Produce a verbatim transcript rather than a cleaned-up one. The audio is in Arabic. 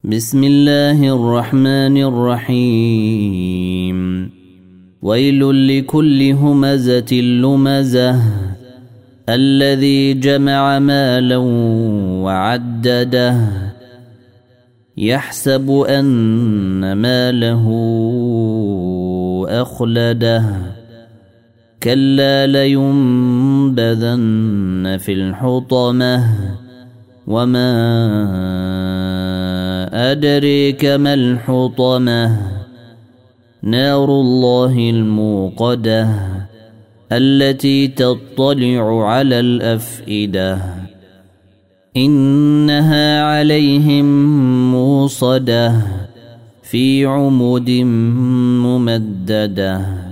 بسم الله الرحمن الرحيم ويل لكل همزة لمزة الذي جمع مالا وعدده يحسب أن ماله أخلده كلا لينبذن في الحطمة وما أدريك ما الحطمة نار الله الموقدة التي تطلع على الأفئدة إنها عليهم موصدة في عمد ممدده